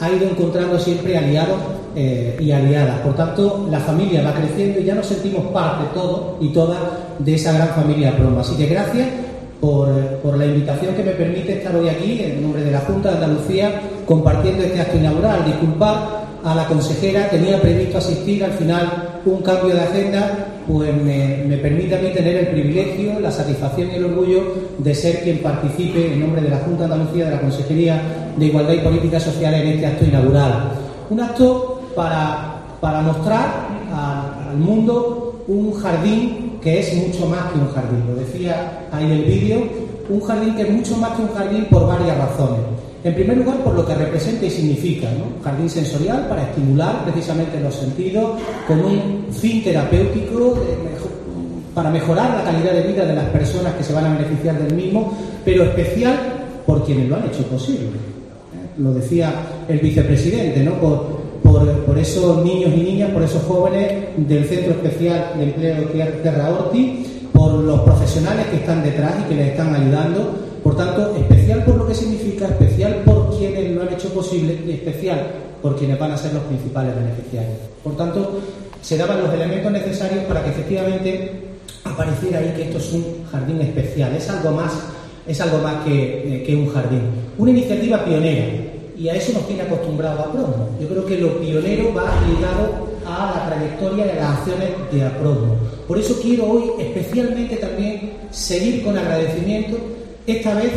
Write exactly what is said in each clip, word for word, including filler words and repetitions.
ha ido encontrando siempre aliados eh, y aliadas. Por tanto, la familia va creciendo y ya nos sentimos parte todos y todas de esa gran familia Promo. Así que gracias por, por la invitación que me permite estar hoy aquí, en nombre de la Junta de Andalucía, compartiendo este acto inaugural. Disculpad a la consejera, tenía previsto asistir, al final un cambio de agenda pues me, me permite a mí tener el privilegio, la satisfacción y el orgullo de ser quien participe en nombre de la Junta de Andalucía, de la Consejería de Igualdad y Políticas Sociales, en este acto inaugural. Un acto para, para mostrar a, al mundo un jardín que es mucho más que un jardín. Lo decía ahí en el vídeo, un jardín que es mucho más que un jardín por varias razones. En primer lugar, por lo que representa y significa, ¿no? Jardín sensorial para estimular precisamente los sentidos, con un fin terapéutico de mejor, para mejorar la calidad de vida de las personas que se van a beneficiar del mismo, pero especial por quienes lo han hecho posible. ¿Eh? Lo decía el vicepresidente, ¿no? Por, por, por esos niños y niñas, por esos jóvenes del Centro Especial de Empleo Terra Horti, por los profesionales que están detrás y que les están ayudando. Por tanto, especial por lo que significa, especial por quienes lo han hecho posible y especial por quienes van a ser los principales beneficiarios. Por tanto, se daban los elementos necesarios para que efectivamente apareciera ahí que esto es un jardín especial, es algo más, es algo más que, eh, que un jardín. Una iniciativa pionera, y a eso nos tiene acostumbrado a Promo. Yo creo que lo pionero va ligado a la trayectoria y a las acciones de Promo. Por eso quiero hoy especialmente también seguir con agradecimiento, esta vez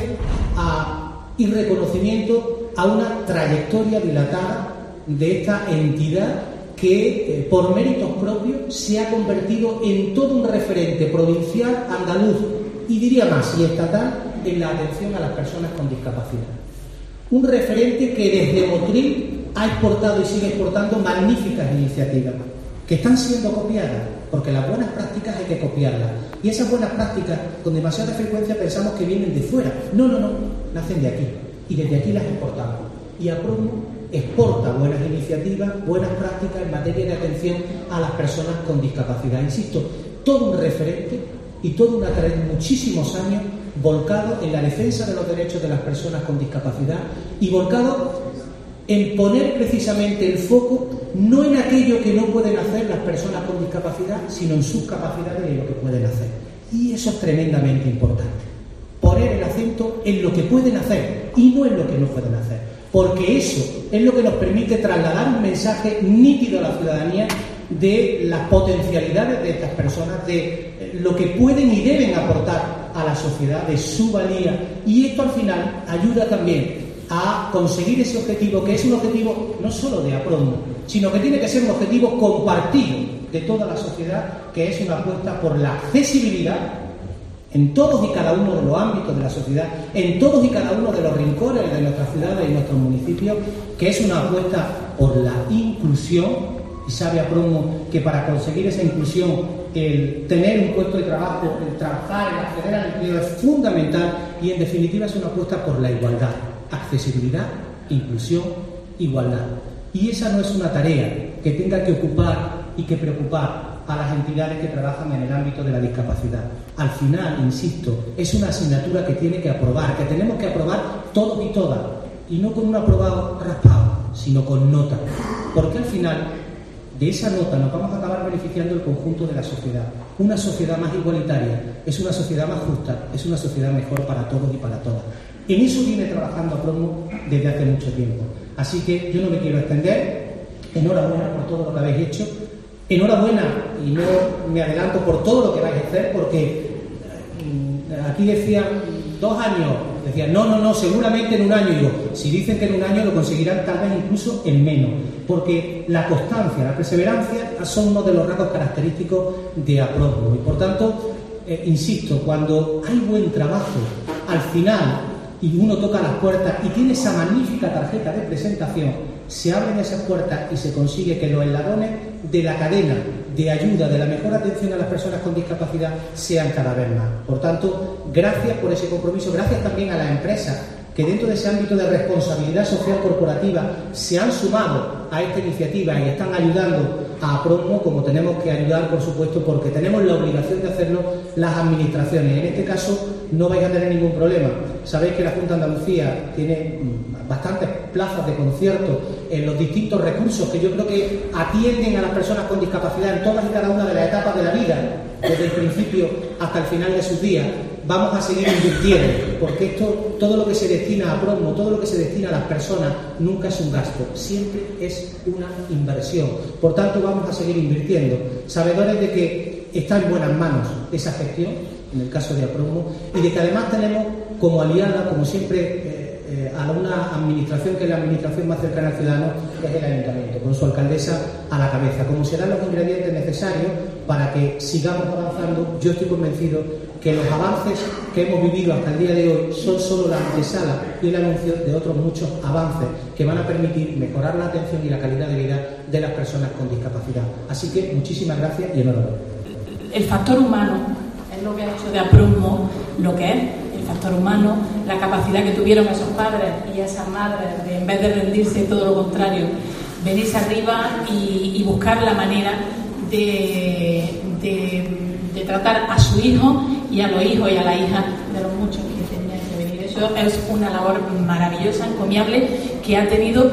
a, y reconocimiento a una trayectoria dilatada de esta entidad que, eh, por méritos propios, se ha convertido en todo un referente provincial, andaluz y diría más, y estatal, en la atención a las personas con discapacidad. Un referente que desde Motril ha exportado y sigue exportando magníficas iniciativas que están siendo copiadas, porque las buenas prácticas hay que copiarlas. Y esas buenas prácticas, con demasiada frecuencia pensamos que vienen de fuera. No, no, no, nacen de aquí. Y desde aquí las exportamos. Y Apromo exporta buenas iniciativas, buenas prácticas en materia de atención a las personas con discapacidad. Insisto, todo un referente y todo una tarea de muchísimos años volcado en la defensa de los derechos de las personas con discapacidad y volcado en poner precisamente el foco no en aquello que no pueden hacer las personas con discapacidad, sino en sus capacidades y en lo que pueden hacer. Y eso es tremendamente importante. Poner el acento en lo que pueden hacer y no en lo que no pueden hacer. Porque eso es lo que nos permite trasladar un mensaje nítido a la ciudadanía de las potencialidades de estas personas, de lo que pueden y deben aportar a la sociedad, de su valía. Y esto al final ayuda también a conseguir ese objetivo, que es un objetivo no solo de Apromo, sino que tiene que ser un objetivo compartido de toda la sociedad, que es una apuesta por la accesibilidad en todos y cada uno de los ámbitos de la sociedad, en todos y cada uno de los rincones de nuestras ciudades y nuestros municipios, que es una apuesta por la inclusión. Y sabe Apromo que para conseguir esa inclusión, el tener un puesto de trabajo, el trabajar, el acceder al empleo es fundamental, y en definitiva es una apuesta por la igualdad. Accesibilidad, inclusión, igualdad. Y esa no es una tarea que tenga que ocupar y que preocupar a las entidades que trabajan en el ámbito de la discapacidad. Al final, insisto, es una asignatura que tiene que aprobar, que tenemos que aprobar todos y todas, y no con un aprobado raspado, sino con nota. Porque al final, de esa nota nos vamos a acabar beneficiando el conjunto de la sociedad. Una sociedad más igualitaria es una sociedad más justa, es una sociedad mejor para todos y para todas. En eso viene trabajando Apromo desde hace mucho tiempo. Así que yo no me quiero extender. Enhorabuena por todo lo que habéis hecho. Enhorabuena, y no me adelanto, por todo lo que vais a hacer, porque aquí decían dos años, decían no, no, no, seguramente en un año. Y digo, si dicen que en un año lo conseguirán tal vez incluso en menos, porque la constancia, la perseverancia son uno de los rasgos característicos de Apromo. Y por tanto, eh, insisto, cuando hay buen trabajo, al final, y uno toca las puertas y tiene esa magnífica tarjeta de presentación, se abren esas puertas y se consigue que los eslabones de la cadena de ayuda, de la mejor atención a las personas con discapacidad sean cada vez más. Por tanto, gracias por ese compromiso, gracias también a las empresas que dentro de ese ámbito de responsabilidad social corporativa se han sumado a esta iniciativa y están ayudando a Apromo, como tenemos que ayudar, por supuesto, porque tenemos la obligación de hacerlo las administraciones. En este caso no vais a tener ningún problema. Sabéis que la Junta de Andalucía tiene bastantes plazas de concierto en los distintos recursos que yo creo que atienden a las personas con discapacidad en todas y cada una de las etapas de la vida, desde el principio hasta el final de sus días. Vamos a seguir invirtiendo, porque esto, todo lo que se destina a Apromo, todo lo que se destina a las personas, nunca es un gasto, siempre es una inversión. Por tanto, vamos a seguir invirtiendo, sabedores de que está en buenas manos esa gestión, en el caso de Apromo, y de que además tenemos como aliada, como siempre, eh, eh, a una administración que es la administración más cercana al ciudadano, que es el Ayuntamiento, con su alcaldesa a la cabeza. Como serán los ingredientes necesarios para que sigamos avanzando, yo estoy convencido que los avances que hemos vivido hasta el día de hoy son solo la antesala y el anuncio de otros muchos avances que van a permitir mejorar la atención y la calidad de vida de las personas con discapacidad. Así que muchísimas gracias y enhorabuena. El factor humano es lo que ha hecho de Apromo lo que es, el factor humano, la capacidad que tuvieron esos padres y esas madres de, en vez de rendirse, todo lo contrario, venirse arriba y, y buscar la manera de, de, de tratar a su hijo y a los hijos y a la hija de los muchos que tenían que venir. Eso es una labor maravillosa, encomiable, que ha tenido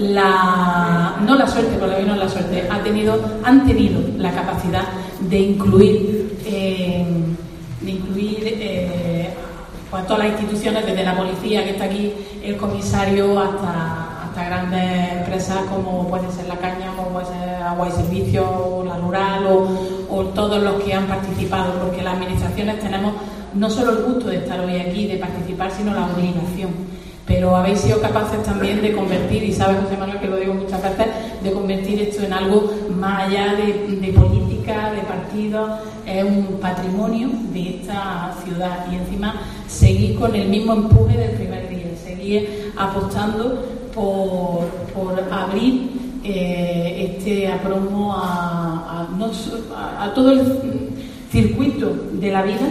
la, no la suerte, por lo menos la suerte, ha tenido, han tenido la capacidad de incluir, eh, de incluir eh, pues, a todas las instituciones, desde la policía que está aquí, el comisario, hasta, hasta grandes empresas como puede ser La Caña, como puede ser Agua y Servicios, o la Rural, o, o todos los que han participado, porque las administraciones tenemos no solo el gusto de estar hoy aquí, de participar, sino la obligación. Pero habéis sido capaces también de convertir, y sabes, José Manuel, que lo digo muchas veces, de convertir esto en algo más allá de, de política, de partidos, es un patrimonio de esta ciudad. Y encima seguir con el mismo empuje del primer día, seguir apostando por, por abrir eh, este Apromo a, a, no, a, a todo el circuito de la vida.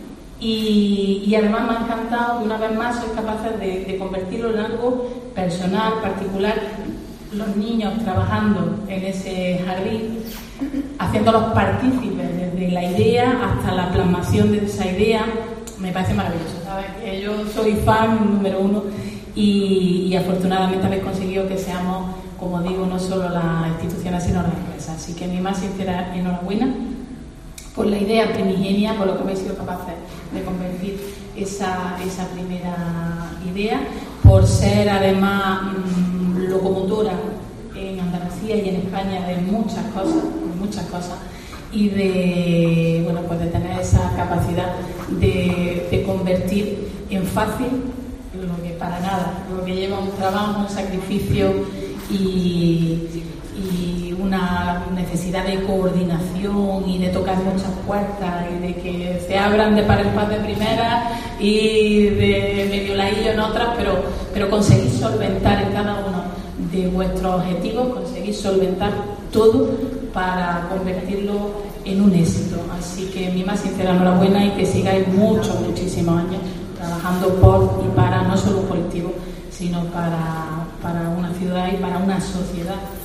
Y, y además me ha encantado que una vez más sois capaces de, de convertirlo en algo personal, particular, los niños trabajando en ese jardín, haciéndolos partícipes desde la idea hasta la plasmación de esa idea. Me parece maravilloso, ¿sabes? Que yo soy fan número uno y, y afortunadamente habéis conseguido que seamos, como digo, no solo las instituciones sino las empresas. Así que mi más sincera enhorabuena por la idea primigenia, por lo que habéis sido capaces de convertir esa, esa primera idea, por ser además mmm, locomotora en Andalucía y en España de muchas cosas, de muchas cosas, y de, bueno, pues de tener esa capacidad de, de convertir en fácil lo que para nada, lo que lleva un trabajo, un sacrificio y, y una necesidad de coordinación y de tocar muchas puertas y de que se abran de par en par de primera y de medio laillo en otras, pero, pero conseguir solventar en cada uno de vuestros objetivos, conseguir solventar todo para convertirlo en un éxito. Así que mi más sincera enhorabuena y que sigáis muchos, muchísimos años trabajando por y para no solo un colectivo, sino para, para una ciudad y para una sociedad